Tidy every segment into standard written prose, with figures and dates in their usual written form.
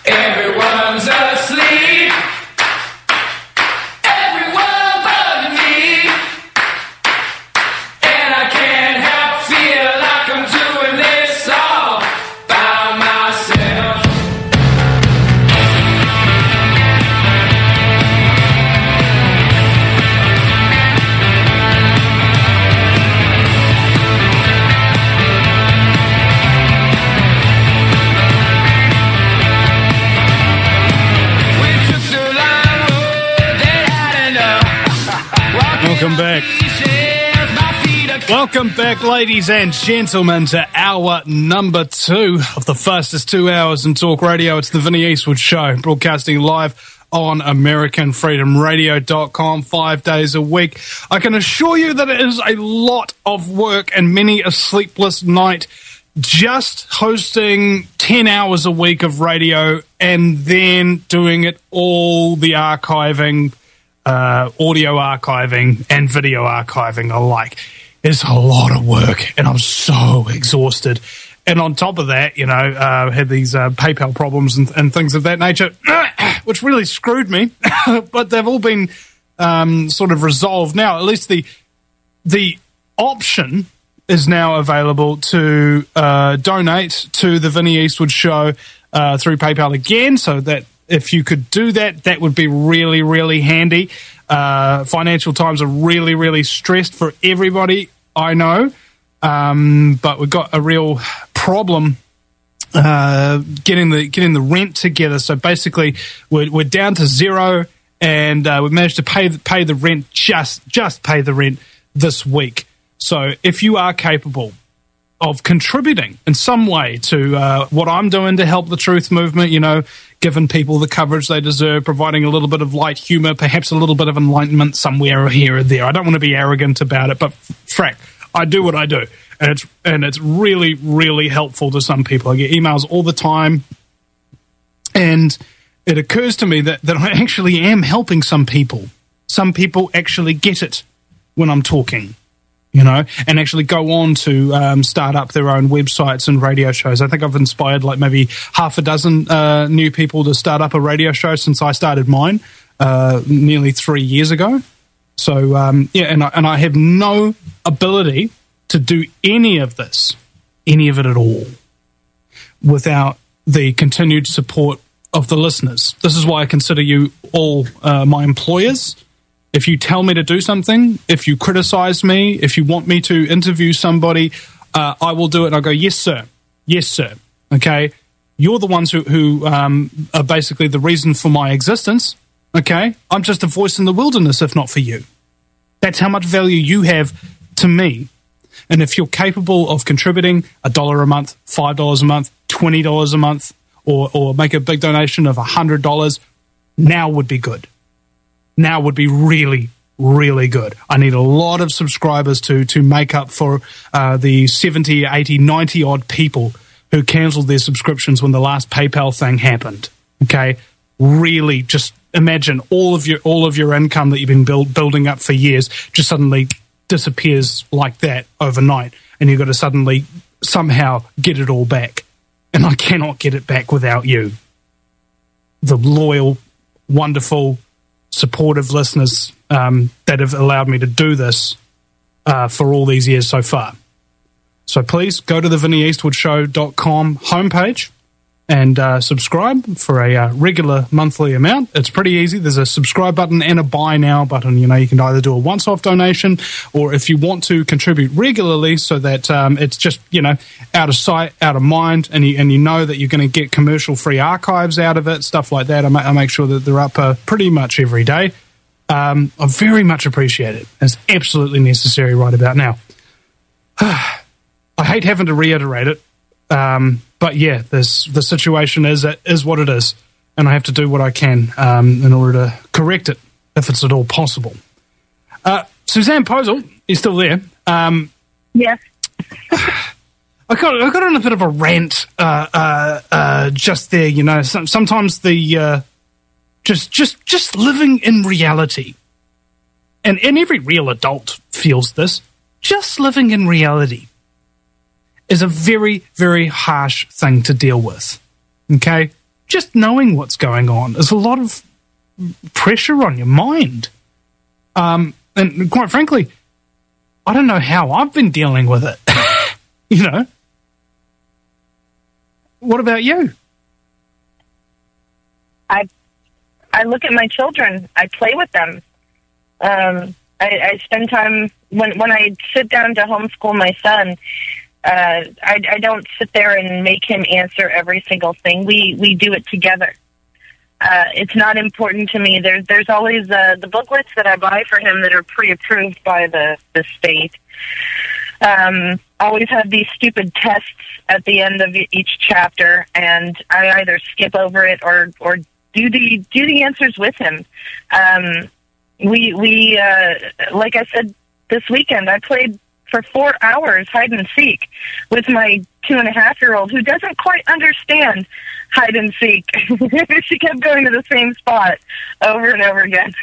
Everyone's asleep. Everyone but me. And I can't help feel like I'm doing this all by myself. Welcome back. Welcome back, ladies and gentlemen, to hour number 2 of the fastest 2 hours in talk radio. It's the Vinnie Eastwood Show, broadcasting live on AmericanFreedomRadio.com 5 days a week. I can assure you that it is a lot of work and many a sleepless night just hosting 10 hours a week of radio and then doing it all the archiving, audio archiving and video archiving alike. It's a lot of work and I'm so exhausted. And on top of that, you know, had these PayPal problems and things of that nature, which really screwed me. But they've all been sort of resolved now. At least the option is now available to donate to the Vinnie Eastwood Show through PayPal again, so that if you could do that, that would be really, really handy. Financial times are really, really stressed for everybody, I know. But we've got a real problem getting the rent together. So basically, we're down to zero, and we've managed to pay the rent, just pay the rent this week. So if you are capable of contributing in some way to what I'm doing to help the truth movement, you know, giving people the coverage they deserve, providing a little bit of light humor, perhaps a little bit of enlightenment somewhere here or there. I don't want to be arrogant about it, but frack, I do what I do. And it's really, really helpful to some people. I get emails all the time, and it occurs to me that I actually am helping some people. Some people actually get it when I'm talking, you know, and actually go on to start up their own websites and radio shows. I think I've inspired like maybe half a dozen new people to start up a radio show since I started mine nearly 3 years ago. So, and I have no ability to do any of it at all, without the continued support of the listeners. This is why I consider you all my employers. If you tell me to do something, if you criticize me, if you want me to interview somebody, I will do it. And I'll go, yes, sir. Yes, sir. Okay? You're the ones who are basically the reason for my existence. Okay? I'm just a voice in the wilderness, if not for you. That's how much value you have to me. And if you're capable of contributing $1 a month, $5 a month, $20 a month, or make a big donation of $100, now would be good. Now would be really, really good. I need a lot of subscribers to make up for the 70, 80, 90 odd people who cancelled their subscriptions when the last PayPal thing happened. Okay? Really, just imagine all of your income that you've been building up for years just suddenly disappears like that overnight, and you've got to suddenly somehow get it all back. And I cannot get it back without you. The loyal, wonderful, supportive listeners that have allowed me to do this for all these years so far. So please go to the VinnieEastwoodShow.com homepage and subscribe for a regular monthly amount. It's pretty easy. There's a subscribe button and a buy now button. You know, you can either do a once-off donation, or if you want to contribute regularly so that it's just, you know, out of sight, out of mind, and you know that you're going to get commercial-free archives out of it, stuff like that. I make sure that they're up pretty much every day. I very much appreciate it. It's absolutely necessary right about now. I hate having to reiterate it. But yeah, the situation is what it is, and I have to do what I can in order to correct it, if it's at all possible. Suzanne Posel is still there. Yes. I got on a bit of a rant just there. You know, sometimes the just living in reality, and every real adult feels this. Just living in reality is a very, very harsh thing to deal with. Okay? just knowing what's going on is a lot of pressure on your mind. And quite frankly, I don't know how I've been dealing with it. You know? What about you? I look at my children. I play with them. I spend time when I sit down to homeschool my son. I don't sit there and make him answer every single thing. We do it together. It's not important to me. There's always the booklets that I buy for him that are pre-approved by the state. Always have these stupid tests at the end of each chapter, and I either skip over it or do the answers with him. We like I said this weekend, I played for 4 hours hide and seek with my 2.5-year-old who doesn't quite understand hide and seek. She kept going to the same spot over and over again.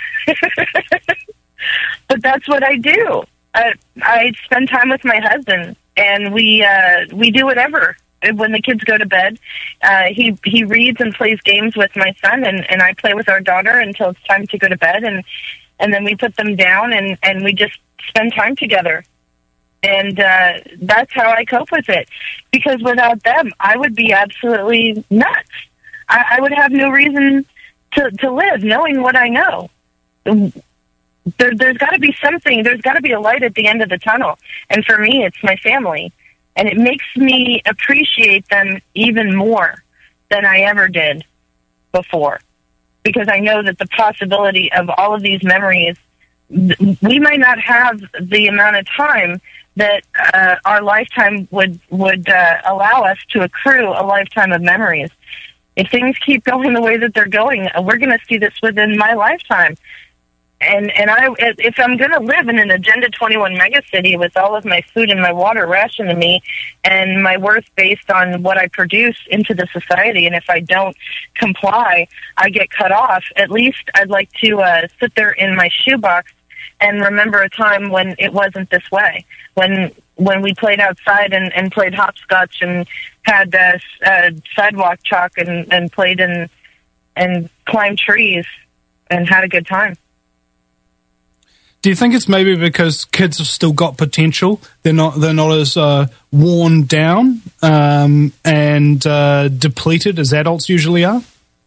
But that's what I do. I spend time with my husband, and we do whatever. When the kids go to bed, he reads and plays games with my son, and I play with our daughter until it's time to go to bed, and then we put them down, and we just spend time together. And that's how I cope with it. Because without them, I would be absolutely nuts. I would have no reason to live, knowing what I know. There's got to be something. There's got to be a light at the end of the tunnel. And for me, it's my family. And it makes me appreciate them even more than I ever did before. Because I know that the possibility of all of these memories, we might not have the amount of time that our lifetime would allow us to accrue a lifetime of memories. If things keep going the way that they're going, we're going to see this within my lifetime. And if I'm going to live in an Agenda 21 megacity with all of my food and my water rationed to me and my worth based on what I produce into the society, and if I don't comply, I get cut off, at least I'd like to sit there in my shoebox and remember a time when it wasn't this way, when we played outside and played hopscotch and had sidewalk chalk and played and climbed trees and had a good time. Do you think it's maybe because kids have still got potential? They're not as worn down and depleted as adults usually are?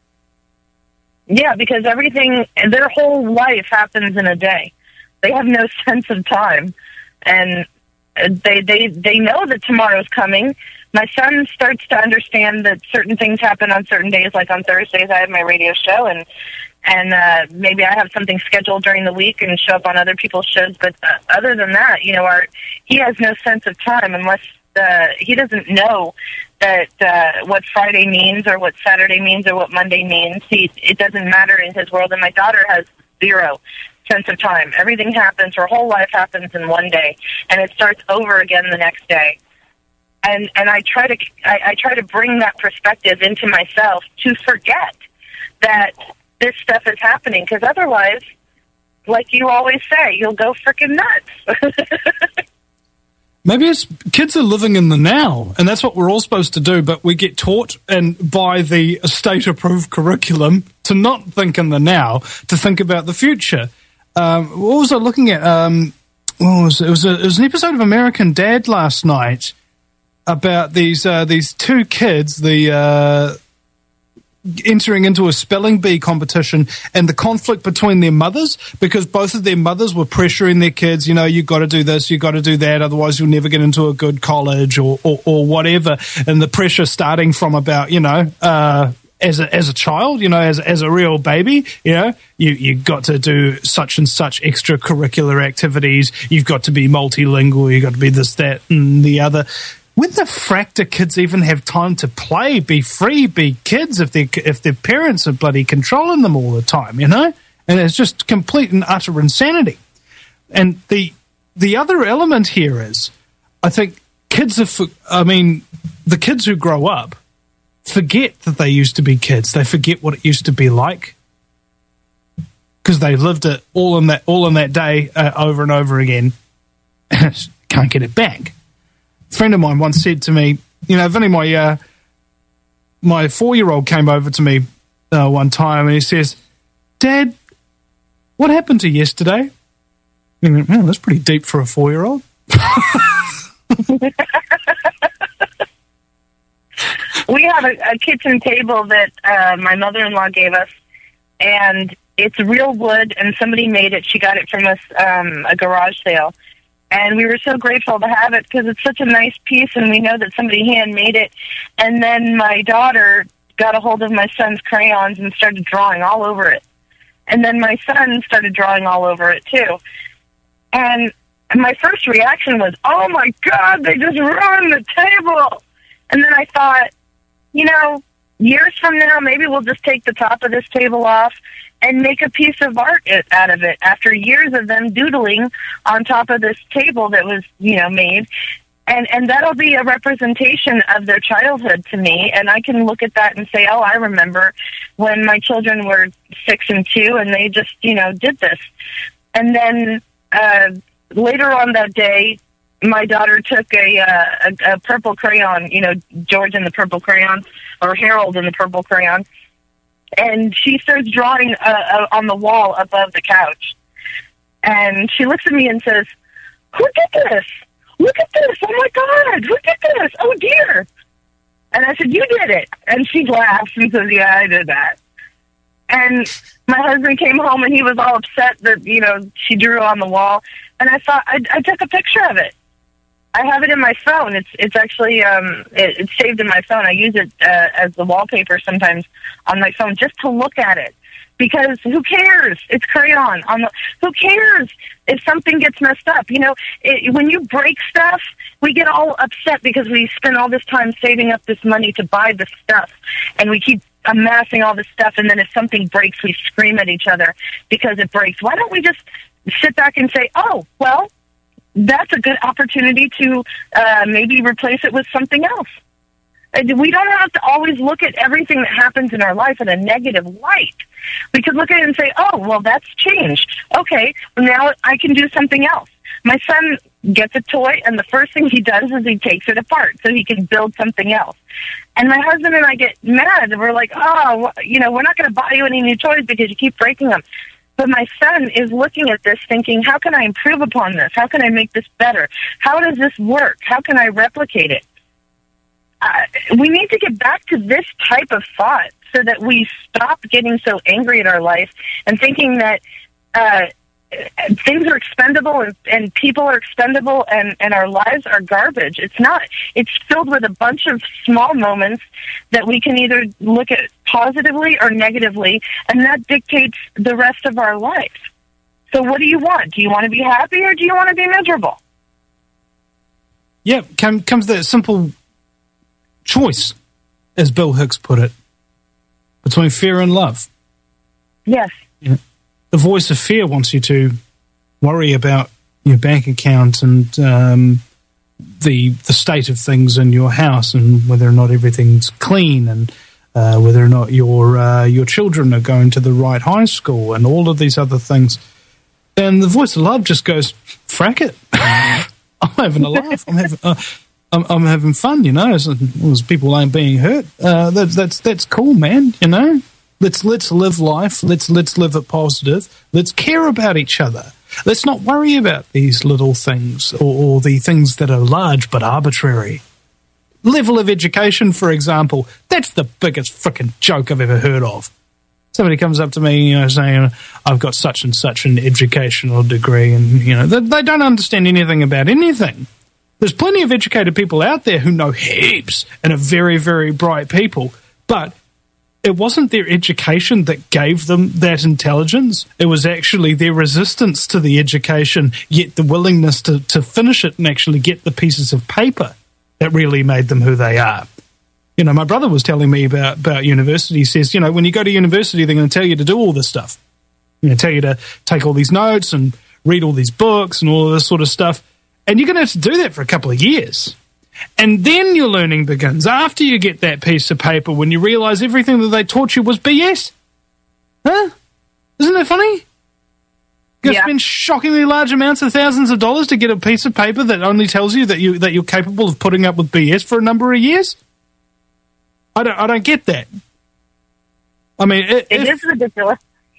Yeah, because their whole life happens in a day. They have no sense of time, and they know that tomorrow's coming. My son starts to understand that certain things happen on certain days, like on Thursdays I have my radio show, and maybe I have something scheduled during the week and show up on other people's shows. But other than that, he has no sense of time unless he doesn't know that what Friday means or what Saturday means or what Monday means. It doesn't matter in his world. And my daughter has zero sense of time. Everything happens. Her whole life happens in one day, and it starts over again the next day. And I try to bring that perspective into myself to forget that this stuff is happening, because otherwise, like you always say, you'll go freaking nuts. Maybe it's kids are living in the now, and that's what we're all supposed to do, but we get taught by the state-approved curriculum to not think in the now, to think about the future. What was I looking at? It was an episode of American Dad last night about these two kids, entering into a spelling bee competition and the conflict between their mothers, because both of their mothers were pressuring their kids, you got to do this, you got to do that, otherwise you'll never get into a good college or whatever. And the pressure starting from about, as a child, as a real baby, you got to do such and such extracurricular activities. You've got to be multilingual. You've got to be this, that, and the other. When the frack do kids even have time to play, be free, be kids if their parents are bloody controlling them all the time, And it's just complete and utter insanity. And the other element here is, I think the kids who grow up forget that they used to be kids. They forget what it used to be like because they lived it all in that day over and over again. Can't get it back. A friend of mine once said to me, if only my my 4-year-old came over to me one time and he says, "Dad, what happened to yesterday?" And I went, "Well, that's pretty deep for a 4-year-old." We have a kitchen table that my mother-in-law gave us, and it's real wood, and somebody made it. She got it from us, a garage sale. And we were so grateful to have it because it's such a nice piece, and we know that somebody handmade it. And then my daughter got a hold of my son's crayons and started drawing all over it. And then my son started drawing all over it, too. And my first reaction was, "Oh, my God, they just ruined the table." And then I thought, you know, years from now, maybe we'll just take the top of this table off and make a piece of art out of it after years of them doodling on top of this table that was, you know, made. And that'll be a representation of their childhood to me. And I can look at that and say, oh, I remember when my children were 6 and 2 and they just, you know, did this. And then later on that day, my daughter took a purple crayon, you know, George and the Purple Crayon, or Harold and the Purple Crayon, and she starts drawing on the wall above the couch. And she looks at me and says, "Who did this? Look at this. Oh, my God. Who did this? Oh, dear." And I said, "You did it." And she laughs and says, "Yeah, I did that." And my husband came home, and he was all upset that, you know, she drew on the wall. And I thought, I took a picture of it. I have it in my phone. It's actually it's saved in my phone. I use it as the wallpaper sometimes on my phone just to look at it, because who cares? It's crayon. Who cares if something gets messed up? You know, when you break stuff, we get all upset because we spend all this time saving up this money to buy the stuff, and we keep amassing all this stuff, and then if something breaks, we scream at each other because it breaks. Why don't we just sit back and say, "Oh, well, that's a good opportunity to maybe replace it with something else." And we don't have to always look at everything that happens in our life in a negative light. We could look at it and say, "Oh, well, that's changed. Okay, well, now I can do something else." My son gets a toy, and the first thing he does is he takes it apart so he can build something else. And my husband and I get mad. We're like, "Oh, you know, we're not going to buy you any new toys because you keep breaking them." But my son is looking at this thinking, how can I improve upon this? How can I make this better? How does this work? How can I replicate it? We need to get back to this type of thought so that we stop getting so angry at our life and thinking that things are expendable and people are expendable and our lives are garbage. It's not. It's filled with a bunch of small moments that we can either look at positively or negatively, and that dictates the rest of our life. So what do you want? Do you want to be happy or do you want to be miserable? Yeah, comes that simple choice, as Bill Hicks put it, between fear and love. Yes. Yeah. The voice of fear wants you to worry about your bank account and the state of things in your house and whether or not everything's clean and whether or not your children are going to the right high school and all of these other things. And the voice of love just goes, "Frack it." I'm having a laugh. I'm having fun, you know. As people ain't being hurt. That's cool, man. You know. Let's live life. Let's live it positive. Let's care about each other. Let's not worry about these little things or the things that are large but arbitrary. Level of education, for example, that's the biggest frickin' joke I've ever heard of. Somebody comes up to me, you know, saying, "I've got such and such an educational degree," and you know they don't understand anything about anything. There's plenty of educated people out there who know heaps and are very, very bright people, but it wasn't their education that gave them that intelligence. It was actually their resistance to the education, yet the willingness to finish it and actually get the pieces of paper that really made them who they are. You know, my brother was telling me about university. He says, you know, when you go to university, they're going to tell you to do all this stuff. They're going to tell you to take all these notes and read all these books and all of this sort of stuff. And you're going to have to do that for a couple of years. And then your learning begins after you get that piece of paper, when you realize everything that they taught you was BS. Huh? Isn't that funny? You spend shockingly large amounts of thousands of dollars to get a piece of paper that only tells you that you're capable of putting up with BS for a number of years. I don't get that. I mean, it is ridiculous.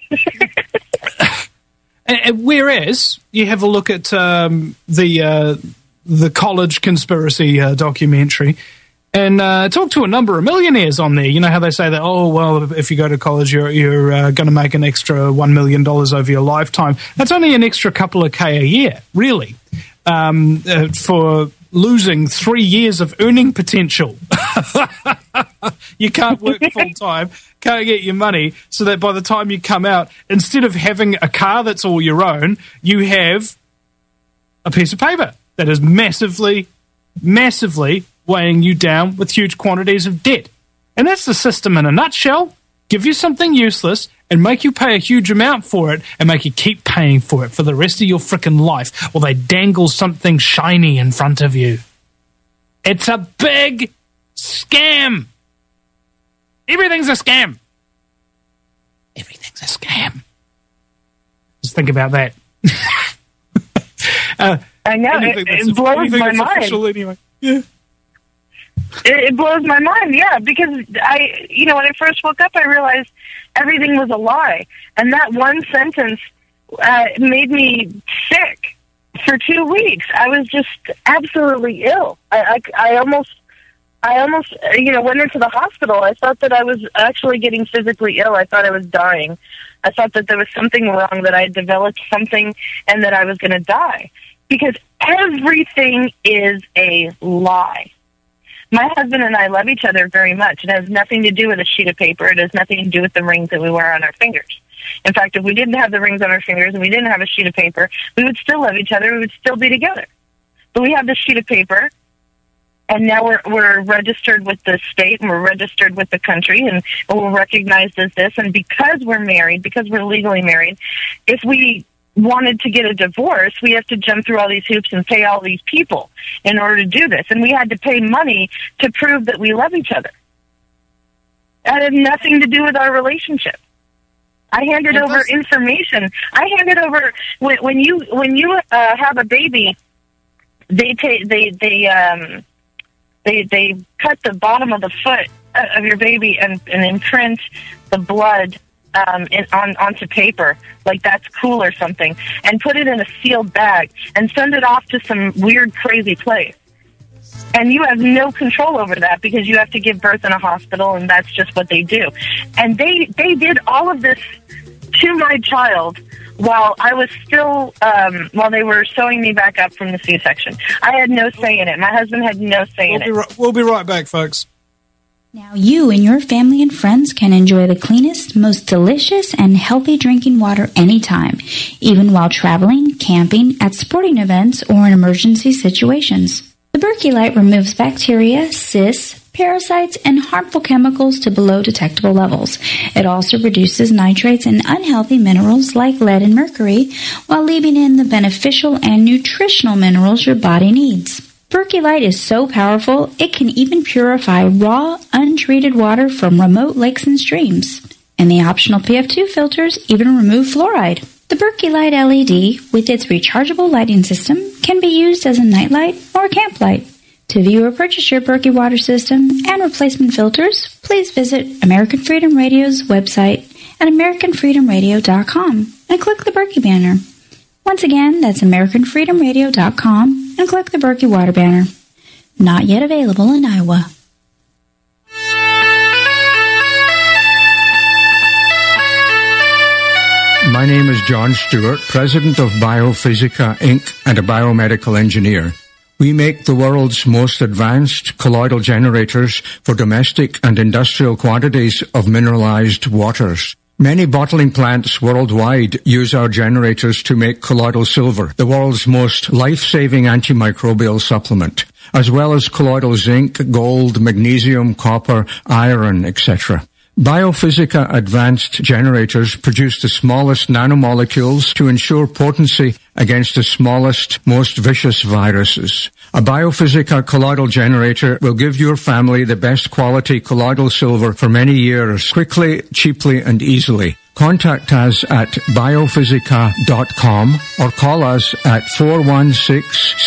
Whereas you have a look at the college conspiracy documentary, and talk to a number of millionaires on there. You know how they say that, oh, well, if you go to college, you're going to make an extra $1 million over your lifetime. That's only an extra couple of K a year, really, for losing 3 years of earning potential. You can't work full-time, can't get your money, so that by the time you come out, instead of having a car that's all your own, you have a piece of paper that is massively, massively weighing you down with huge quantities of debt. And that's the system in a nutshell. Give you something useless and make you pay a huge amount for it and make you keep paying for it for the rest of your frickin' life while they dangle something shiny in front of you. It's a big scam. Everything's a scam. Everything's a scam. Just think about that. I know, it blows my mind. Anyway. Yeah. It blows my mind, yeah, because when I first woke up, I realized everything was a lie. And that one sentence made me sick for 2 weeks. I was just absolutely ill. I almost went into the hospital. I thought that I was actually getting physically ill. I thought I was dying. I thought that there was something wrong, that I had developed something and that I was going to die. Because everything is a lie. My husband and I love each other very much. It has nothing to do with a sheet of paper. It has nothing to do with the rings that we wear on our fingers. In fact, if we didn't have the rings on our fingers and we didn't have a sheet of paper, we would still love each other. We would still be together. But we have this sheet of paper, and now we're registered with the state, and we're registered with the country, and we're recognized as this. And because we're married, because we're legally married, if we wanted to get a divorce, we have to jump through all these hoops and pay all these people in order to do this. And we had to pay money to prove that we love each other. That had nothing to do with our relationship. I handed over information. I handed over when you have a baby, they cut the bottom of the foot of your baby and imprint the blood onto paper, like that's cool or something, and put it in a sealed bag and send it off to some weird, crazy place. And you have no control over that because you have to give birth in a hospital, and that's just what they do. And they did all of this to my child while I was still, while they were sewing me back up from the C-section. I had no say in it. My husband had no say in it. We'll be right back, folks. Now you and your family and friends can enjoy the cleanest, most delicious, and healthy drinking water anytime, even while traveling, camping, at sporting events, or in emergency situations. The Berkey Light removes bacteria, cysts, parasites, and harmful chemicals to below detectable levels. It also reduces nitrates and unhealthy minerals like lead and mercury, while leaving in the beneficial and nutritional minerals your body needs. Berkey Light is so powerful, it can even purify raw, untreated water from remote lakes and streams. And the optional PF2 filters even remove fluoride. The Berkey Light LED, with its rechargeable lighting system, can be used as a nightlight or a camp light. To view or purchase your Berkey water system and replacement filters, please visit American Freedom Radio's website at AmericanFreedomRadio.com and click the Berkey banner. Once again, that's AmericanFreedomRadio.com and click the Berkey water banner. Not yet available in Iowa. My name is John Stewart, president of Biophysica, Inc., and a biomedical engineer. We make the world's most advanced colloidal generators for domestic and industrial quantities of mineralized waters. Many bottling plants worldwide use our generators to make colloidal silver, the world's most life-saving antimicrobial supplement, as well as colloidal zinc, gold, magnesium, copper, iron, etc. Biophysica advanced generators produce the smallest nanomolecules to ensure potency against the smallest, most vicious viruses. A Biophysica colloidal generator will give your family the best quality colloidal silver for many years, quickly, cheaply, and easily. Contact us at biophysica.com or call us at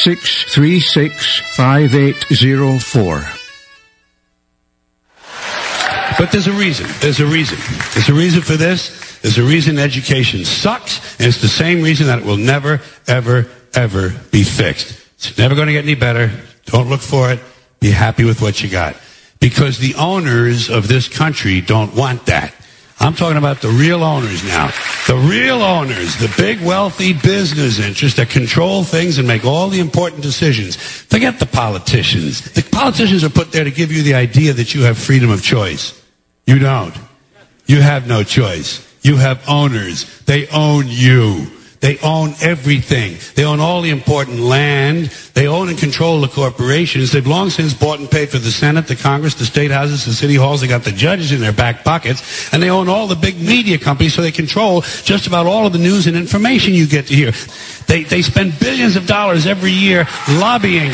416-636-5804. But there's a reason. There's a reason. There's a reason for this. There's a reason education sucks, and it's the same reason that it will never, ever, ever be fixed. It's never going to get any better. Don't look for it. Be happy with what you got. Because the owners of this country don't want that. I'm talking about the real owners now. The real owners, the big wealthy business interests that control things and make all the important decisions. Forget the politicians. The politicians are put there to give you the idea that you have freedom of choice. You don't. You have no choice. You have owners. They own you. They own everything. They own all the important land. They own and control the corporations. They've long since bought and paid for the Senate, the Congress, the state houses, the city halls. They got the judges in their back pockets. And they own all the big media companies, so they control just about all of the news and information you get to hear. They spend billions of dollars every year lobbying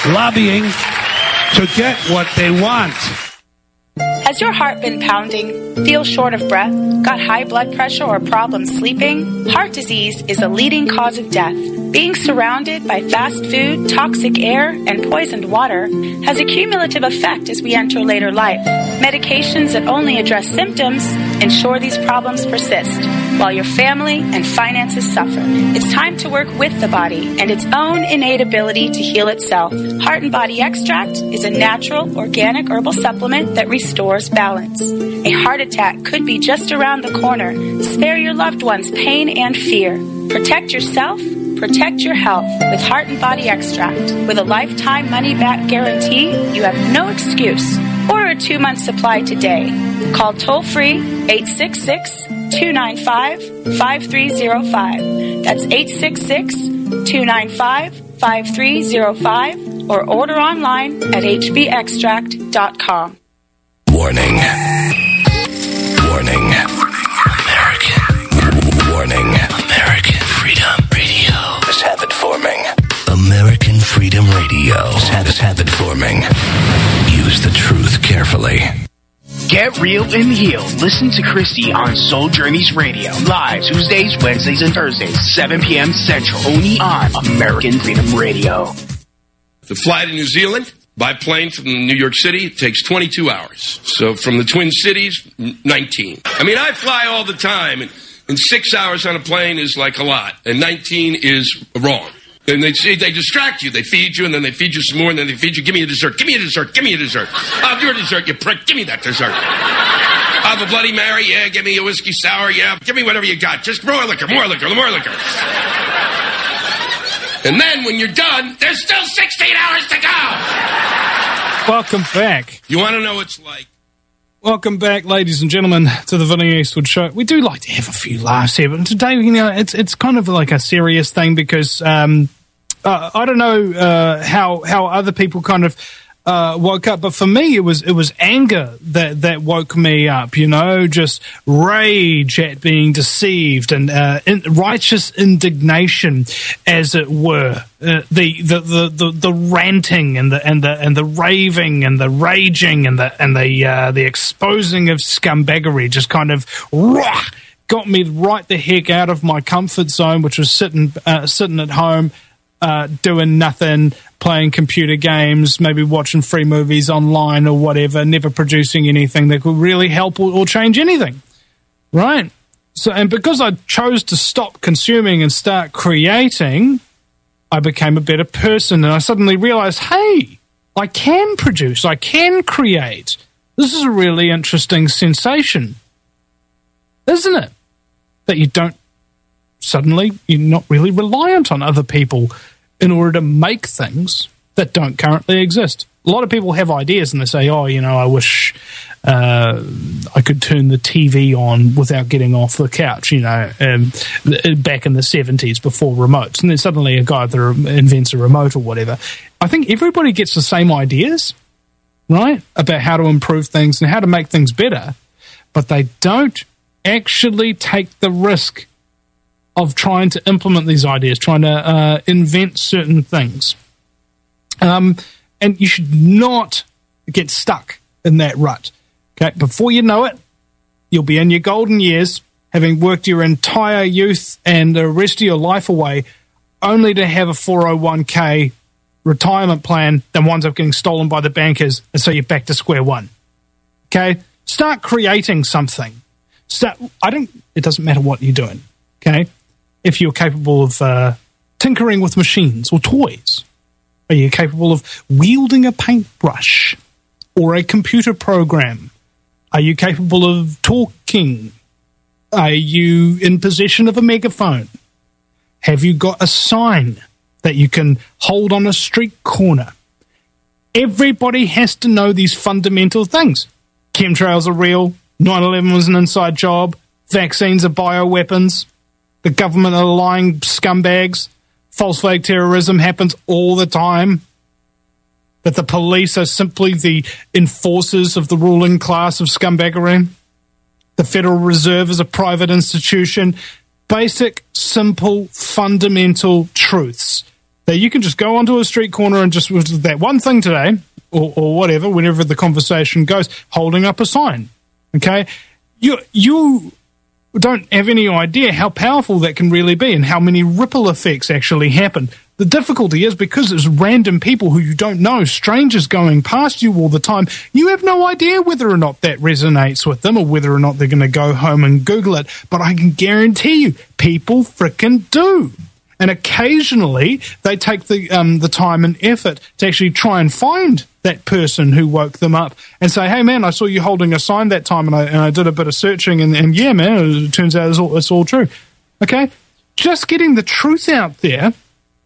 to get what they want. Has your heart been pounding, feel short of breath, got high blood pressure or problems sleeping? Heart disease is a leading cause of death. Being surrounded by fast food, toxic air, and poisoned water has a cumulative effect as we enter later life. Medications that only address symptoms ensure these problems persist, while your family and finances suffer. It's time to work with the body and its own innate ability to heal itself. Heart and Body Extract is a natural, organic herbal supplement that restores balance. A heart attack could be just around the corner. Spare your loved ones pain and fear. Protect yourself. Protect your health with Heart and Body Extract. With a lifetime money-back guarantee, you have no excuse. Order a 2-month supply today. Call toll-free 866-295-5305. That's 866-295-5305. Or order online at hbextract.com. Warning. Warning. American. Warning. American Freedom Radio is habit forming. American Freedom Radio is habit forming. Use the truth carefully. Get real and heal. Listen to Christy on Soul Journeys Radio. Live Tuesdays, Wednesdays, and Thursdays, 7 p.m. Central. Only on American Freedom Radio. To fly to New Zealand by plane from New York City, it takes 22 hours. So from the Twin Cities, 19. I mean, I fly all the time, and 6 hours on a plane is like a lot, and 19 is wrong. And they distract you. They feed you, and then they feed you some more, and then they feed you. Give me a dessert. Give me a dessert. Give me a dessert. Oh, your dessert, you prick. Give me that dessert. I'll have a Bloody Mary. Yeah, give me a whiskey sour. Yeah, give me whatever you got. Just more liquor, more liquor, more liquor. And then when you're done, there's still 16 hours to go. Welcome back. You want to know what it's like? Welcome back, ladies and gentlemen, to the Vinny Eastwood Show. We do like to have a few laughs here, but today, it's kind of like a serious thing because I don't know how other people kind of woke up, but for me, it was anger that woke me up. Just rage at being deceived and righteous indignation, as it were. The ranting and the raving and the raging and the exposing of scumbaggery just kind of got me right the heck out of my comfort zone, which was sitting at home, doing nothing, playing computer games, maybe watching free movies online or whatever, never producing anything that could really help or change anything, right? So, and because I chose to stop consuming and start creating, I became a better person, and I suddenly realized, hey, I can produce, I can create. This is a really interesting sensation, isn't it? That you're not really reliant on other people in order to make things that don't currently exist. A lot of people have ideas and they say, I wish I could turn the TV on without getting off the couch, back in the 70s before remotes. And then suddenly a guy that invents a remote or whatever. I think everybody gets the same ideas, right, about how to improve things and how to make things better, but they don't actually take the risk of trying to implement these ideas, trying to invent certain things. And you should not get stuck in that rut. Okay, before you know it, you'll be in your golden years, having worked your entire youth and the rest of your life away, only to have a 401k retirement plan that winds up getting stolen by the bankers, and so you're back to square one. Okay? Start creating something. It doesn't matter what you're doing, okay? If you're capable of tinkering with machines or toys, are you capable of wielding a paintbrush or a computer program? Are you capable of talking? Are you in possession of a megaphone? Have you got a sign that you can hold on a street corner? Everybody has to know these fundamental things. Chemtrails are real. 9/11 was an inside job. Vaccines are bioweapons. The government are lying scumbags. False flag terrorism happens all the time. That the police are simply the enforcers of the ruling class of scumbaggery. The Federal Reserve is a private institution. Basic, simple, fundamental truths that you can just go onto a street corner and just with that one thing today, or whatever, whenever the conversation goes, holding up a sign. Okay? You don't have any idea how powerful that can really be and how many ripple effects actually happen. The difficulty is because it's random people who you don't know, strangers going past you all the time, you have no idea whether or not that resonates with them or whether or not they're going to go home and Google it. But I can guarantee you, people frickin' do. And occasionally they take the time and effort to actually try and find that person who woke them up and say, hey, man, I saw you holding a sign that time and I did a bit of searching and yeah, man, it turns out it's all true. Okay? Just getting the truth out there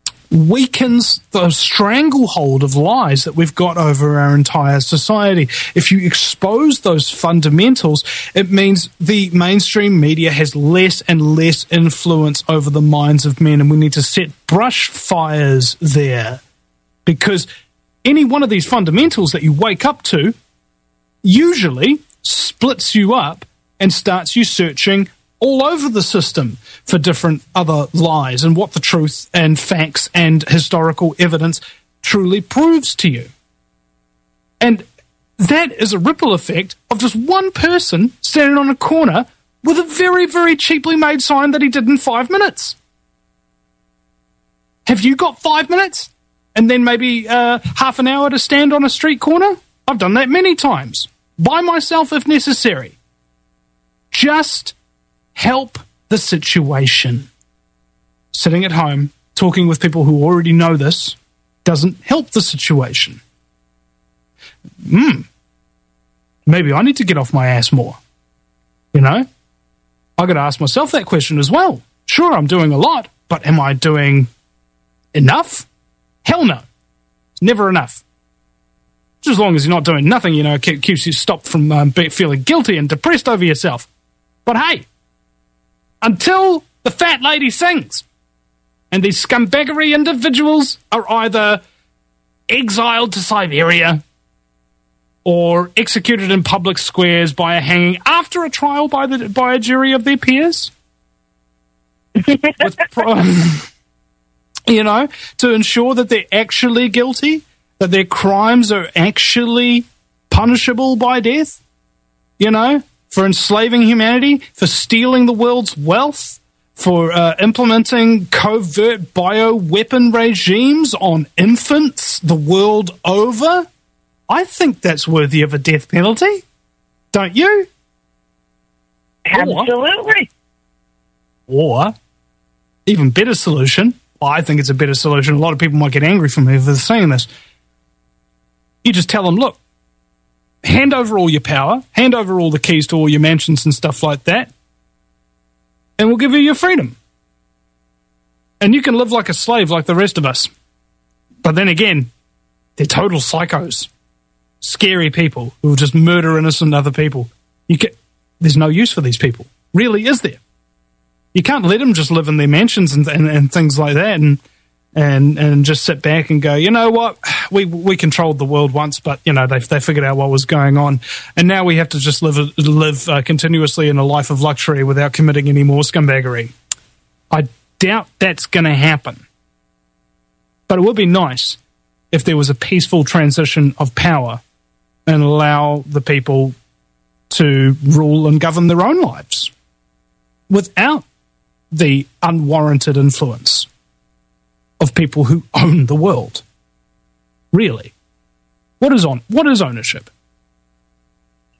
weakens the stranglehold of lies that we've got over our entire society. If you expose those fundamentals, it means the mainstream media has less and less influence over the minds of men, and we need to set brush fires there. Because any one of these fundamentals that you wake up to usually splits you up and starts you searching all over the system for different other lies and what the truth and facts and historical evidence truly proves to you. And that is a ripple effect of just one person standing on a corner with a very, very cheaply made sign that he did in 5 minutes. Have you got 5 minutes and then maybe half an hour to stand on a street corner? I've done that many times, by myself if necessary. Just help the situation. Sitting at home, talking with people who already know this, doesn't help the situation. Maybe I need to get off my ass more. You know? I got to ask myself that question as well. Sure, I'm doing a lot, but am I doing enough? Hell no. It's never enough. Just as long as you're not doing nothing, you know, it keeps you stopped from feeling guilty and depressed over yourself. But hey, until the fat lady sings and these scumbaggery individuals are either exiled to Siberia or executed in public squares by a hanging after a trial by a jury of their peers, you know, to ensure that they're actually guilty, that their crimes are actually punishable by death, you know, for enslaving humanity, for stealing the world's wealth, for implementing covert bioweapon regimes on infants the world over. I think that's worthy of a death penalty. Don't you? Absolutely. Or even better solution, I think it's a better solution. A lot of people might get angry from me for saying this. You just tell them, look, hand over all your power, hand over all the keys to all your mansions and stuff like that, and we'll give you your freedom. And you can live like a slave like the rest of us. But then again, they're total psychos. Scary people who will just murder innocent other people. There's no use for these people. Really, is there? You can't let them just live in their mansions and things like that and just sit back and go, you know what, we controlled the world once, but you know they figured out what was going on, and now we have to just live continuously in a life of luxury without committing any more scumbaggery. I doubt that's going to happen, but it would be nice if there was a peaceful transition of power and allow the people to rule and govern their own lives without the unwarranted influence of people who own the world. Really. What is ownership?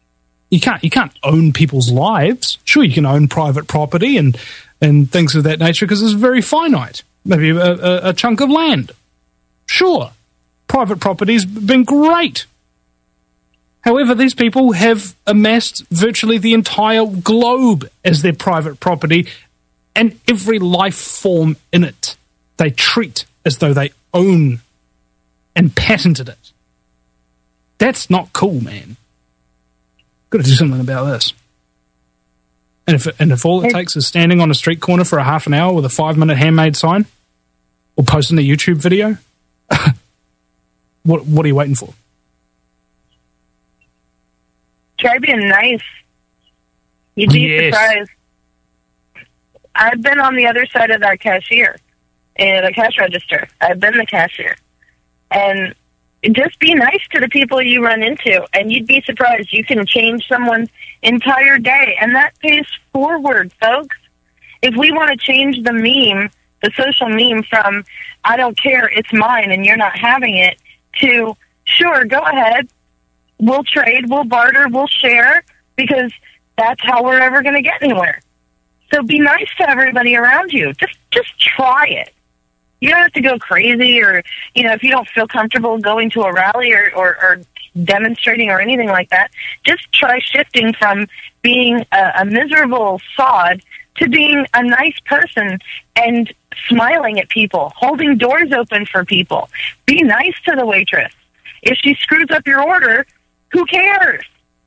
You can't own people's lives. Sure, you can own private property and things of that nature because it's very finite. Maybe a chunk of land. Sure, private property's been great. However, these people have amassed virtually the entire globe as their private property and every life form in it they treat as though they own and patented it. That's not cool, man. Got to do something about this. And if all it takes is standing on a street corner for a half an hour with a 5-minute handmade sign or posting a YouTube video, what are you waiting for? Try being nice. You'd be surprised. I've been on the other side of that cashier, in a cash register. I've been the cashier. And just be nice to the people you run into, and you'd be surprised. You can change someone's entire day, and that pays forward, folks. If we want to change the meme, the social meme from, I don't care, it's mine, and you're not having it, to, sure, go ahead. We'll trade, we'll barter, we'll share, because that's how we're ever going to get anywhere. So be nice to everybody around you. Just try it. You don't have to go crazy or, if you don't feel comfortable going to a rally or demonstrating or anything like that, just try shifting from being a miserable sod to being a nice person and smiling at people, holding doors open for people. Be nice to the waitress. If she screws up your order, who cares?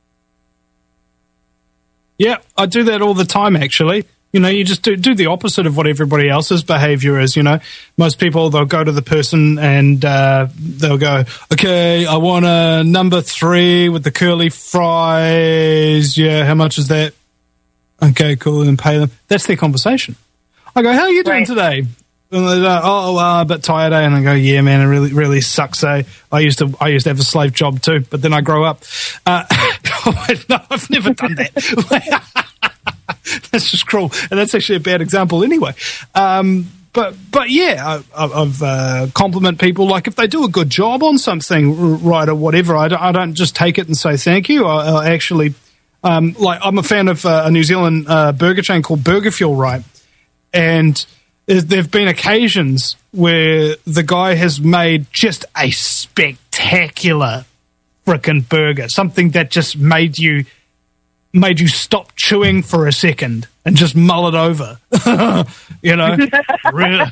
Yeah, I do that all the time, actually. You just do the opposite of what everybody else's behavior is, Most people, they'll go to the person and they'll go, okay, I want a number 3 with the curly fries. Yeah, how much is that? Okay, cool, and pay them. That's their conversation. I go, how are you doing today? And they go, a bit tired, eh? And I go, yeah, man, it really, really sucks, eh? I used to have a slave job too, but then I grow up. No, I've never done that. That's just cruel, and that's actually a bad example anyway. But yeah, I've compliment people. Like if they do a good job on something, right, or whatever, I don't just take it and say thank you. I actually, like I'm a fan of a New Zealand burger chain called Burger Fuel, right? And there've been occasions where the guy has made just a spectacular frickin' burger, something that just made you stop chewing for a second and just mull it over. Really,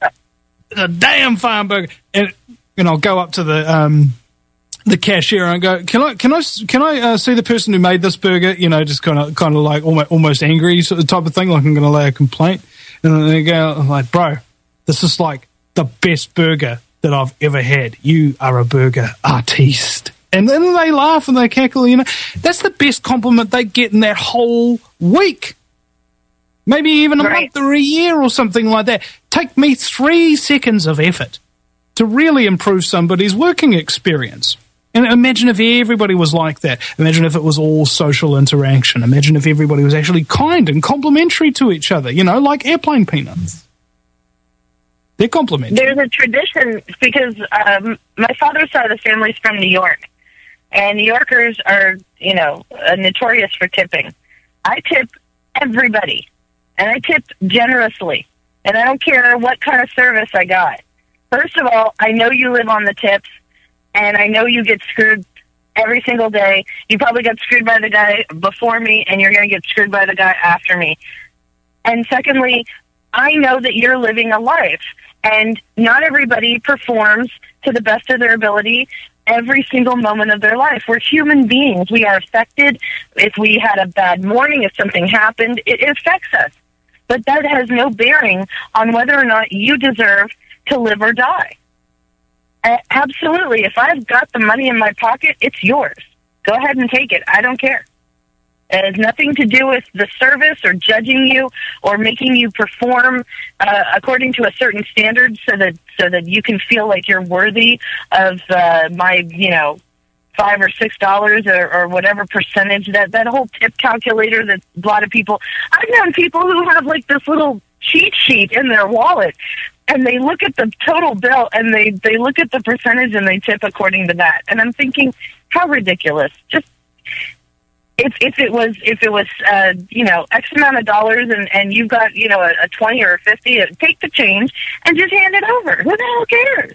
a damn fine burger. And I'll go up to the cashier and go, can I see the person who made this burger? Just kind of like almost angry sort of type of thing, like I'm going to lay a complaint. And then they go, I'm like, bro, this is like the best burger that I've ever had. You are a burger artiste. And then they laugh and they cackle, That's the best compliment they get in that whole week. Maybe even a month or a year or something like that. Take me 3 seconds of effort to really improve somebody's working experience. And imagine if everybody was like that. Imagine if it was all social interaction. Imagine if everybody was actually kind and complimentary to each other, like airplane peanuts. They're complimentary. There's a tradition because my father's side of the family's from New York. And New Yorkers are, notorious for tipping. I tip everybody. And I tip generously. And I don't care what kind of service I got. First of all, I know you live on the tips. And I know you get screwed every single day. You probably got screwed by the guy before me, and you're going to get screwed by the guy after me. And secondly, I know that you're living a life. And not everybody performs to the best of their ability every single moment of their life. We're human beings. We are affected. If we had a bad morning, if something happened, it affects us. But that has no bearing on whether or not you deserve to live or die. Absolutely. If I've got the money in my pocket, it's yours. Go ahead and take it. I don't care. It has nothing to do with the service or judging you or making you perform according to a certain standard so that you can feel like you're worthy of my, $5 or $6 or whatever percentage. That whole tip calculator that a lot of people... I've known people who have like this little cheat sheet in their wallet. And they look at the total bill, and they look at the percentage, and they tip according to that. And I'm thinking, how ridiculous. Just if it was X amount of dollars and you've got a 20 or a 50, take the change and just hand it over. Who the hell cares?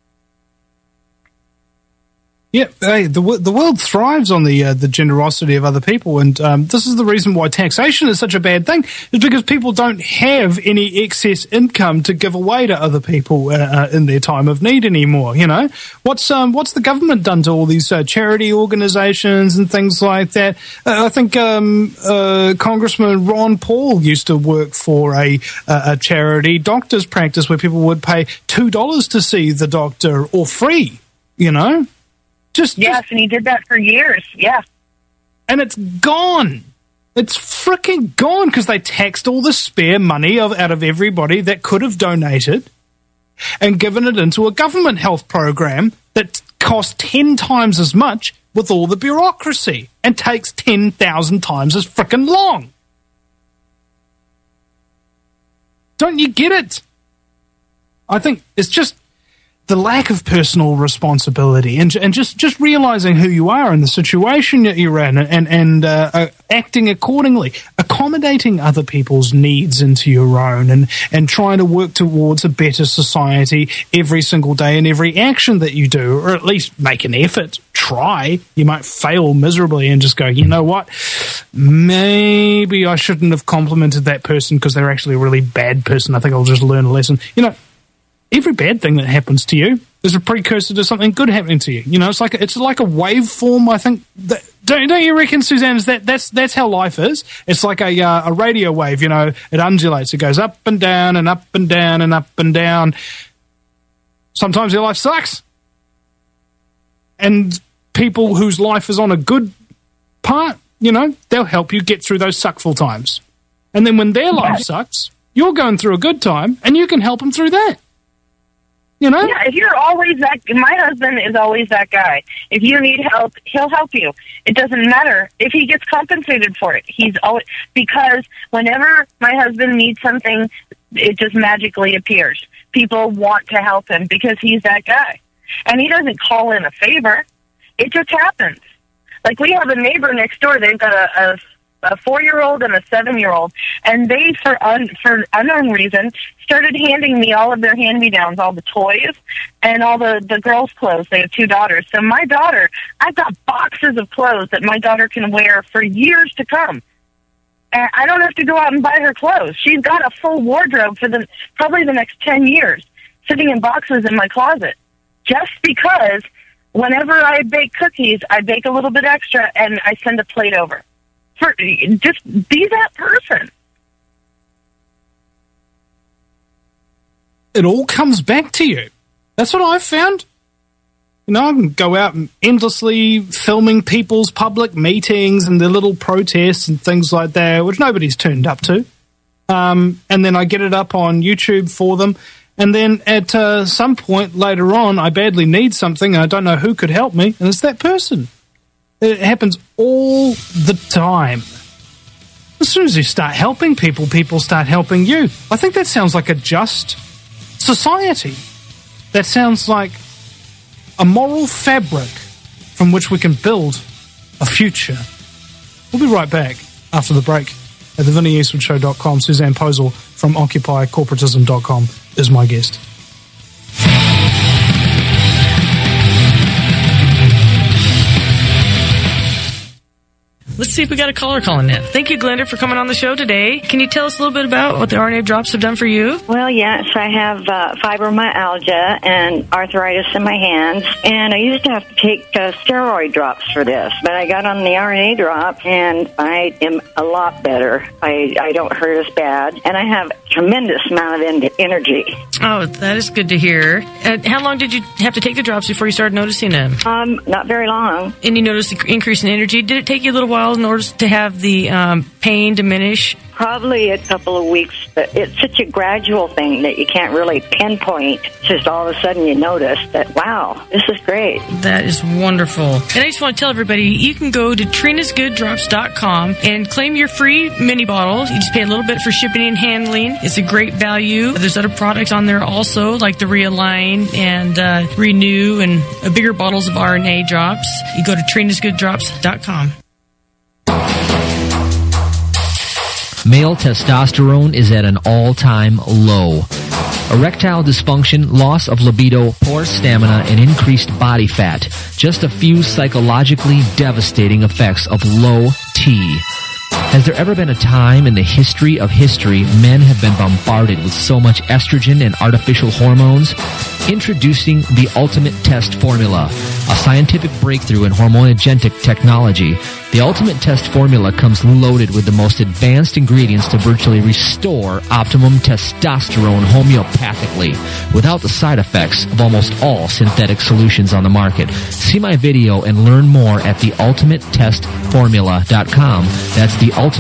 Yeah, hey, the world thrives on the generosity of other people, and this is the reason why taxation is such a bad thing, is because people don't have any excess income to give away to other people in their time of need anymore. What's the government done to all these charity organizations and things like that? I think Congressman Ron Paul used to work for a charity doctor's practice where people would pay $2 to see the doctor or free. Yes, and he did that for years, yeah. And it's gone. It's freaking gone because they taxed all the spare money out of everybody that could have donated and given it into a government health program that costs 10 times as much with all the bureaucracy and takes 10,000 times as freaking long. Don't you get it? I think it's just the lack of personal responsibility and just realizing who you are in the situation that you're in and acting accordingly, accommodating other people's needs into your own and trying to work towards a better society every single day in every action that you do, or at least make an effort, try. You might fail miserably and just go, you know what, maybe I shouldn't have complimented that person because they're actually a really bad person. I think I'll just learn a lesson. Every bad thing that happens to you is a precursor to something good happening to you. It's like a waveform. I think don't you reckon, Suzanne? That's how life is. It's like a radio wave. It undulates. It goes up and down and up and down and up and down. Sometimes your life sucks, and people whose life is on a good part, they'll help you get through those suckful times. And then when their life sucks, you're going through a good time, and you can help them through that. Yeah, if you're always my husband is always that guy. If you need help, he'll help you. It doesn't matter if he gets compensated for it. He's always, because whenever my husband needs something, it just magically appears. People want to help him because he's that guy. And he doesn't call in a favor. It just happens. Like, we have a neighbor next door. They've got a 4-year-old and a 7-year-old, and they, for unknown reason, started handing me all of their hand-me-downs, all the toys, and all the girls' clothes. They have 2 daughters. So my daughter, I've got boxes of clothes that my daughter can wear for years to come. And I don't have to go out and buy her clothes. She's got a full wardrobe for probably the next 10 years, sitting in boxes in my closet, just because whenever I bake cookies, I bake a little bit extra, and I send a plate over. Just be that person. It all comes back to you. That's what I've found. I can go out and endlessly filming people's public meetings and their little protests and things like that, which nobody's turned up to. And then I get it up on YouTube for them. And then at some point later on, I badly need something. I don't know who could help me, and it's that person. It happens all the time. As soon as you start helping people, people start helping you. I think that sounds like a just society. That sounds like a moral fabric from which we can build a future. We'll be right back after the break at thevinnieeastwoodshow.com. Suzanne Posel from OccupyCorporatism.com is my guest. Let's see if we got a caller calling in. Thank you, Glenda, for coming on the show today. Can you tell us a little bit about what the RNA drops have done for you? Well, yes, I have fibromyalgia and arthritis in my hands, and I used to have to take steroid drops for this, but I got on the RNA drop, and I am a lot better. I don't hurt as bad, and I have a tremendous amount of energy. Oh, that is good to hear. How long did you have to take the drops before you started noticing them? Not very long. And you noticed the increase in energy. Did it take you a little while in order to have the pain diminish? Probably a couple of weeks, but it's such a gradual thing that you can't really pinpoint. It's just all of a sudden you notice that, wow, this is great. That is wonderful. And I just want to tell everybody, you can go to TrinasGoodDrops.com and claim your free mini bottle. You just pay a little bit for shipping and handling. It's a great value. There's other products on there also, like the Realign and Renew and bigger bottles of RNA drops. You go to TrinasGoodDrops.com. Male testosterone is at an all-time low. Erectile dysfunction, loss of libido, poor stamina, and increased body fat. Just a few psychologically devastating effects of low T. Has there ever been a time in the history of history men have been bombarded with so much estrogen and artificial hormones? Introducing the Ultimate Test Formula, a scientific breakthrough in hormonogenetic technology. The Ultimate Test Formula comes loaded with the most advanced ingredients to virtually restore optimum testosterone homeopathically, without the side effects of almost all synthetic solutions on the market. See my video and learn more at theultimatetestformula.com. That's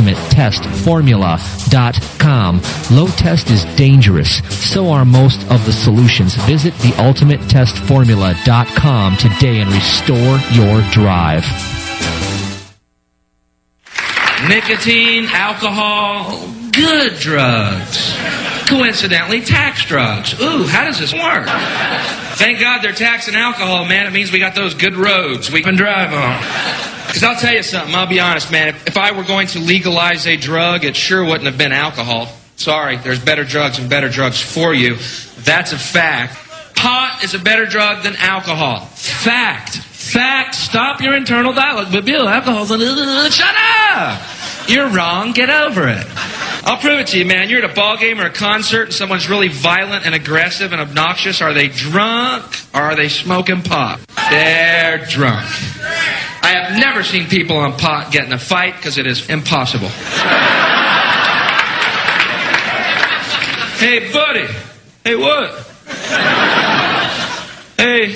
theultimatetestformula.com. Low test is dangerous. So are most of the solutions. Visit theultimatetestformula.com today and restore your drive. Nicotine, alcohol, good drugs. Coincidentally, tax drugs. Ooh, how does this work? Thank God they're taxing alcohol, man. It means we got those good roads we can drive on. Because I'll tell you something, I'll be honest, man. If I were going to legalize a drug, it sure wouldn't have been alcohol. Sorry, there's better drugs and better drugs for you. That's a fact. Pot is a better drug than alcohol. Fact. Fact. Stop your internal dialogue. But Bill, alcohol's shut up! You're wrong. Get over it. I'll prove it to you, man. You're at a ball game or a concert and someone's really violent and aggressive and obnoxious. Are they drunk or are they smoking pot? They're drunk. I have never seen people on pot get in a fight because it is impossible. Hey, buddy. Hey, what? Hey.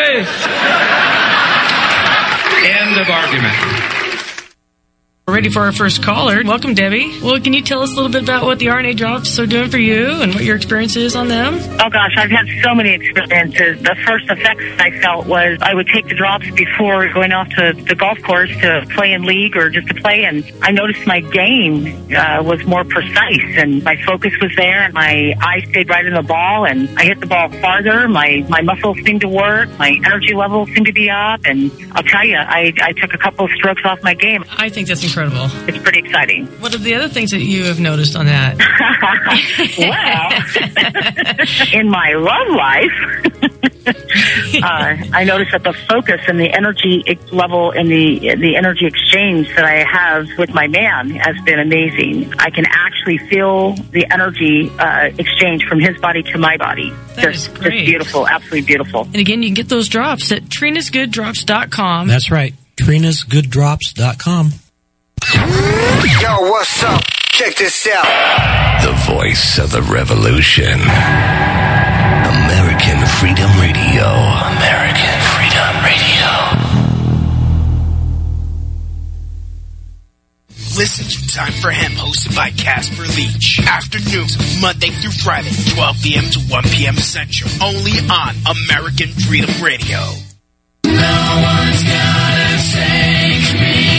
End of argument. We're ready for our first caller. Welcome, Debbie. Well, can you tell us a little bit about what the RNA drops are doing for you and what your experience is on them? Oh, gosh, I've had so many experiences. The first effects I felt was I would take the drops before going off to the golf course to play in league or just to play, and I noticed my game was more precise, and my focus was there, and my eye stayed right in the ball, and I hit the ball farther. My muscles seemed to work. My energy levels seemed to be up, and I'll tell you, I took a couple of strokes off my game. I think that's incredible. It's pretty exciting. What are the other things that you have noticed on that? Well, in my love life, I noticed that the focus and the energy level and the energy exchange that I have with my man has been amazing. I can actually feel the energy exchange from his body to my body. Just beautiful, absolutely beautiful. And again, you can get those drops at TrinasGoodDrops.com. That's right, TrinasGoodDrops.com. Yo, what's up? Check this out. The voice of the revolution. American Freedom Radio. American Freedom Radio. Listen to Time for Him, hosted by Casper Leach. Afternoons, Monday through Friday, 12 p.m. to 1 p.m. Central. Only on American Freedom Radio. No one's gonna take me.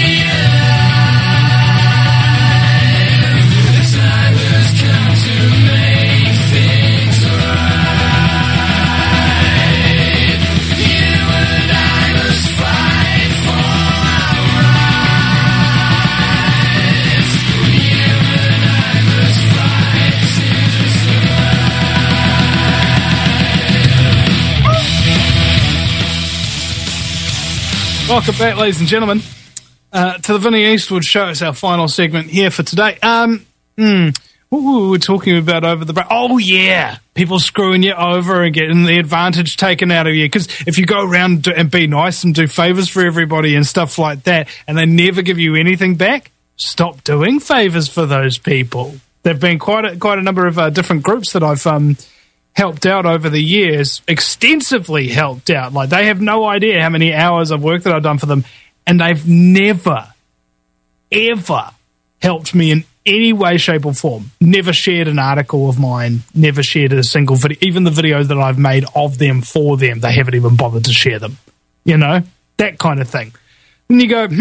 Welcome back, ladies and gentlemen, to the Vinnie Eastwood Show. It's our final segment here for today. What were we talking about over the break? Oh, yeah. People screwing you over and getting the advantage taken out of you. Because if you go around and be nice and do favors for everybody and stuff like that, and they never give you anything back, stop doing favors for those people. There have been quite a number of different groups that I've helped out over the years, extensively helped out. Like, they have no idea how many hours of work that I've done for them, and they've never, ever helped me in any way, shape, or form. Never shared an article of mine, never shared a single video. Even the videos that I've made of them for them, they haven't even bothered to share them. You know? That kind of thing. And you go,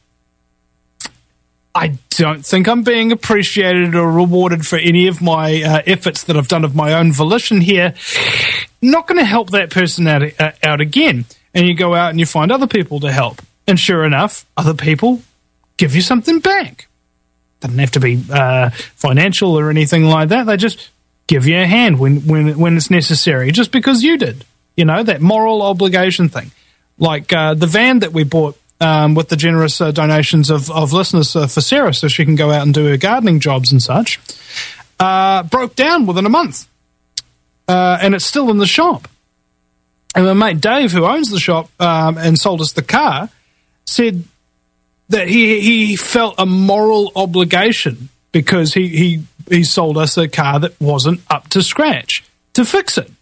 I don't think I'm being appreciated or rewarded for any of my efforts that I've done of my own volition here. Not going to help that person out again. And you go out and you find other people to help. And sure enough, other people give you something back. Doesn't have to be financial or anything like that. They just give you a hand when it's necessary, just because you did. You know, that moral obligation thing. Like the van that we bought with the generous donations of listeners for Sarah, so she can go out and do her gardening jobs and such, broke down within a month. And it's still in the shop. And my mate Dave, who owns the shop and sold us the car, said that he felt a moral obligation because he sold us a car that wasn't up to scratch to fix it,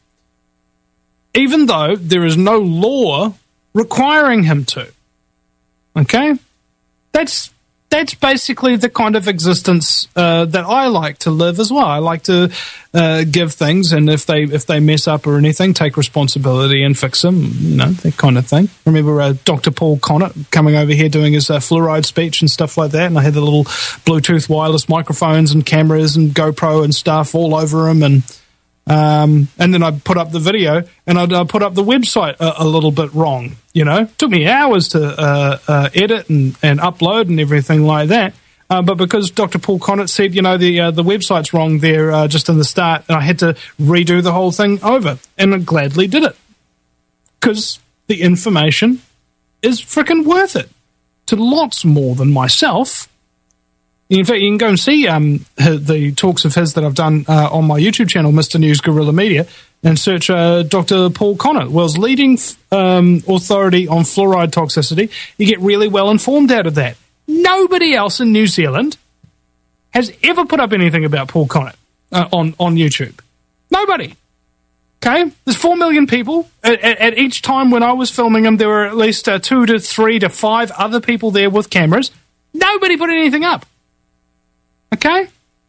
even though there is no law requiring him to. Okay? That's basically the kind of existence that I like to live as well. I like to give things, and if they mess up or anything, take responsibility and fix them, you know, that kind of thing. Remember Dr. Paul Connett coming over here doing his fluoride speech and stuff like that, and I had the little Bluetooth wireless microphones and cameras and GoPro and stuff all over him, and then I put up the video, and I put up the website a little bit wrong. You know, it took me hours to edit and upload and everything like that. But because Dr. Paul Connett said, you know, the website's wrong there just in the start, and I had to redo the whole thing over, and I gladly did it because the information is freaking worth it to lots more than myself. In fact, you can go and see the talks of his that I've done on my YouTube channel, Mr. News Guerrilla Media, and search Dr. Paul Connett, world's leading authority on fluoride toxicity. You get really well informed out of that. Nobody else in New Zealand has ever put up anything about Paul Connett on YouTube. Nobody. Okay? There's 4 million people. At each time when I was filming him, there were at least 2 to 3 to 5 other people there with cameras. Nobody put anything up. Okay?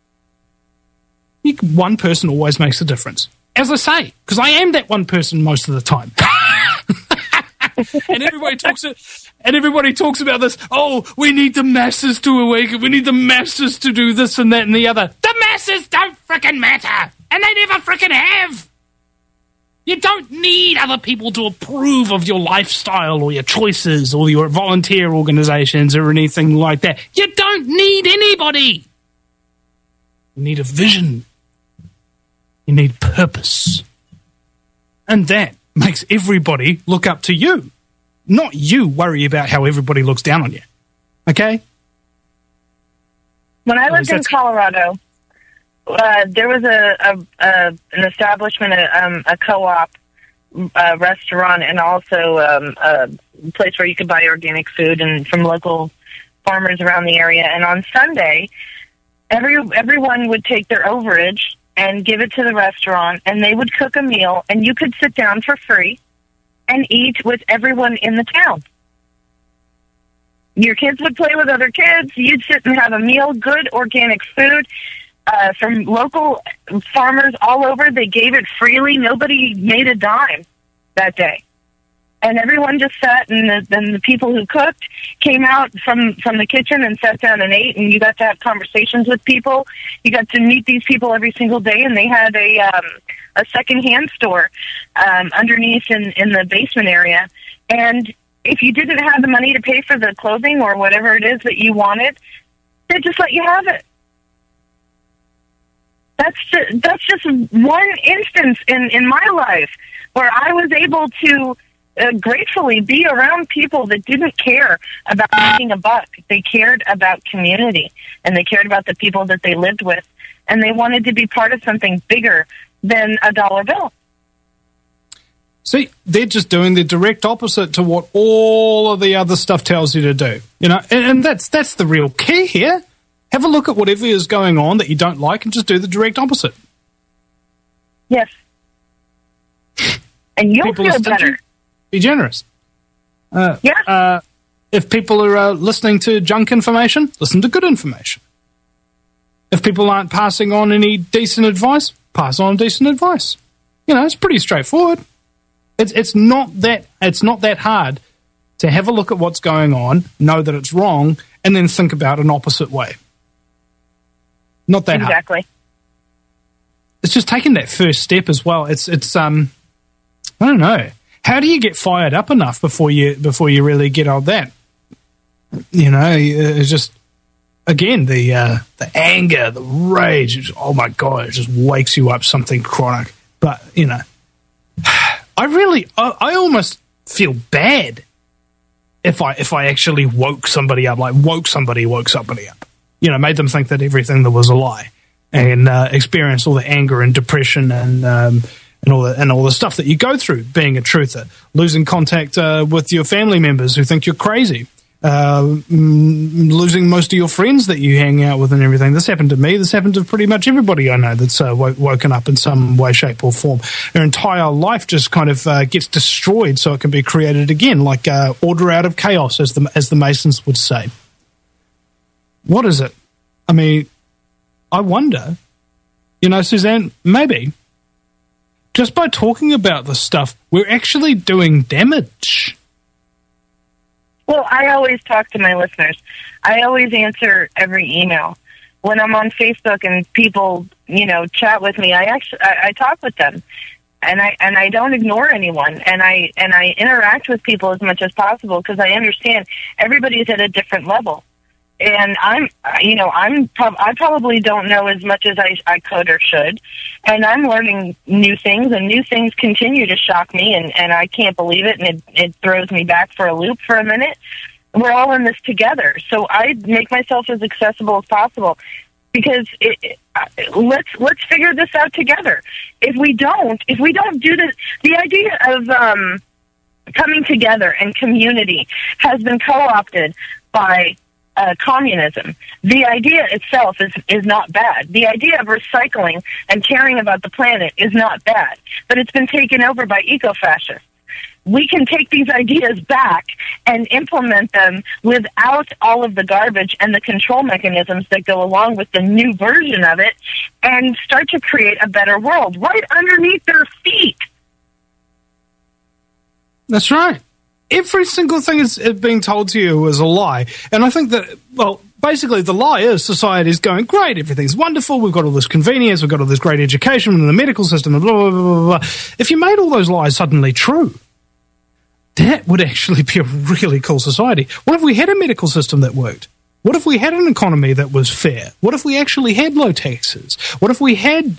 One person always makes a difference. As I say, because I am that one person most of the time. And everybody talks about this. Oh, we need the masses to awaken. We need the masses to do this and that and the other. The masses don't frickin' matter. And they never frickin' have. You don't need other people to approve of your lifestyle or your choices or your volunteer organizations or anything like that. You don't need anybody. You need a vision. You need purpose. And that makes everybody look up to you. Not you worry about how everybody looks down on you. Okay? When I lived in Colorado, there was an establishment, a co-op, restaurant, and also a place where you could buy organic food and from local farmers around the area. And on Sunday, everyone would take their overage and give it to the restaurant, and they would cook a meal, and you could sit down for free and eat with everyone in the town. Your kids would play with other kids. You'd sit and have a meal, good organic food from local farmers all over. They gave it freely. Nobody made a dime that day. And everyone just sat, and the people who cooked came out from the kitchen and sat down and ate, and you got to have conversations with people. You got to meet these people every single day, and they had a secondhand store underneath in the basement area. And if you didn't have the money to pay for the clothing or whatever it is that you wanted, they'd just let you have it. That's just one instance in my life where I was able to gratefully be around people that didn't care about making a buck. They cared about community, and they cared about the people that they lived with, and they wanted to be part of something bigger than a dollar bill. See, they're just doing the direct opposite to what all of the other stuff tells you to do. You know, and that's the real key here. Have a look at whatever is going on that you don't like and just do the direct opposite. Yes. And you'll feel better. Be generous. If people are listening to junk information, listen to good information. If people aren't passing on any decent advice, pass on decent advice. You know, it's pretty straightforward. It's not that hard to have a look at what's going on, know that it's wrong, and then think about an opposite way. Not that hard. Exactly. It's just taking that first step as well. It's I don't know. How do you get fired up enough before you really get on that? You know, it's just again, the anger, the rage, oh my God, it just wakes you up, something chronic. But, you know, I almost feel bad if I actually woke somebody up, woke somebody up, you know, made them think that everything that was a lie, and experienced all the anger and depression and all the stuff that you go through being a truther, losing contact with your family members who think you're crazy, losing most of your friends that you hang out with and everything. This happened to me. This happened to pretty much everybody I know that's woken up in some way, shape, or form. Their entire life just kind of gets destroyed so it can be created again, like order out of chaos, as the Masons would say. What is it? I mean, I wonder, you know, Suzanne, maybe just by talking about this stuff, we're actually doing damage. Well, I always talk to my listeners. I always answer every email. When I'm on Facebook and people, you know, chat with me, I talk with them, and I don't ignore anyone, and I interact with people as much as possible, because I understand everybody's at a different level. And I probably don't know as much as I could or should, and I'm learning new things, and new things continue to shock me, and I can't believe it, and it throws me back for a loop for a minute. We're all in this together, so I make myself as accessible as possible, because let's figure this out together. If we don't do this, the idea of coming together and community has been co-opted by communism. The idea itself is not bad. The idea of recycling and caring about the planet is not bad, but it's been taken over by eco-fascists. We can take these ideas back and implement them without all of the garbage and the control mechanisms that go along with the new version of it, and start to create a better world right underneath their feet. That's right. Every single thing is being told to you is a lie. And I think that, well, basically the lie is society's going, great, everything's wonderful, we've got all this convenience, we've got all this great education in the medical system, and blah, blah, blah, blah, blah. If you made all those lies suddenly true, that would actually be a really cool society. What if we had a medical system that worked? What if we had an economy that was fair? What if we actually had low taxes? What if we had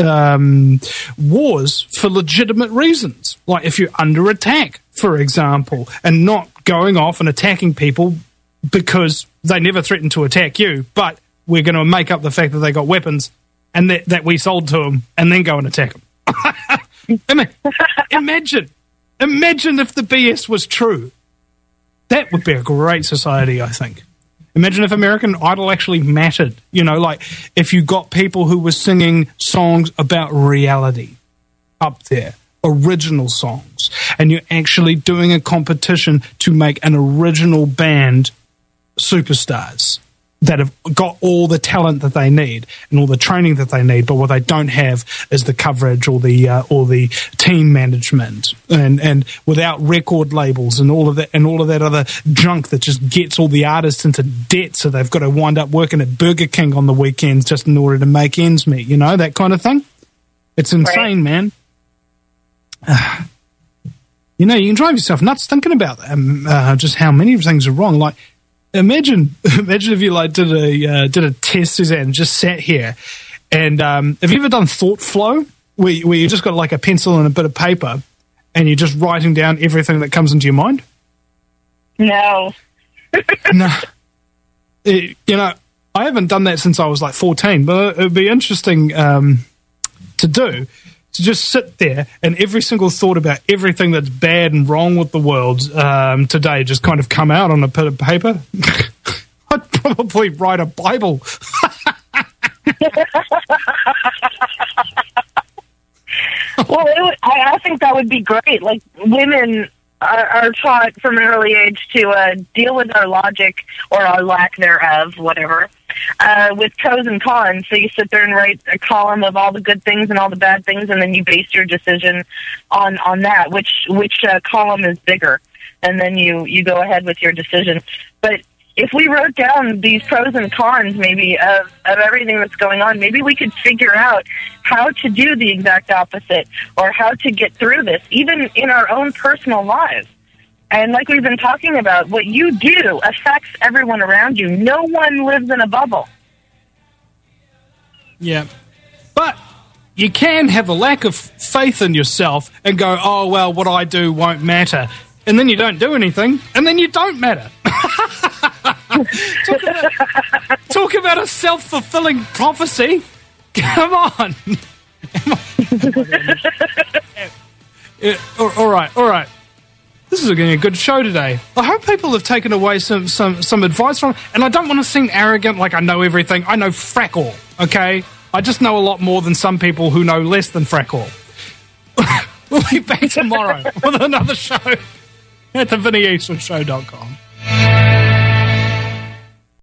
wars for legitimate reasons, like if you're under attack, for example, and not going off and attacking people because they never threatened to attack you, but we're going to make up the fact that they got weapons and that we sold to them, and then go and attack them. Imagine if the BS was true. That would be a great society, I think. Imagine if American Idol actually mattered. You know, like if you got people who were singing songs about reality up there, original songs, and you're actually doing a competition to make an original band superstars that have got all the talent that they need and all the training that they need, but what they don't have is the coverage or the team management, and without record labels and all of that other junk that just gets all the artists into debt, so they've got to wind up working at Burger King on the weekends just in order to make ends meet, you know, that kind of thing. It's insane, man. You know, you can drive yourself nuts thinking about just how many things are wrong. Like, Imagine if you did a test, Suzanne, just sat here, and have you ever done thought flow, where you just got like a pencil and a bit of paper, and you're just writing down everything that comes into your mind? No. No. You know, I haven't done that since I was like 14, but it would be interesting to do. To just sit there and every single thought about everything that's bad and wrong with the world today just kind of come out on a bit of paper. I'd probably write a Bible. Well, I think that would be great. Like, women are taught from an early age to deal with our logic, or our lack thereof, whatever, with pros and cons. So you sit there and write a column of all the good things and all the bad things, and then you base your decision on that, which column is bigger, and then you go ahead with your decision. But if we wrote down these pros and cons, maybe, of everything that's going on, maybe we could figure out how to do the exact opposite, or how to get through this, even in our own personal lives. And like we've been talking about, what you do affects everyone around you. No one lives in a bubble. Yeah. But you can have a lack of faith in yourself and go, oh, well, what I do won't matter. And then you don't do anything, and then you don't matter. Talk about a self-fulfilling prophecy. Come on. All right. This is a good show today. I hope people have taken away some advice from it. And I don't want to seem arrogant like I know everything. I know frack all, okay? I just know a lot more than some people who know less than frack all. We'll be back tomorrow with another show at theVinnyEastmanShow.com.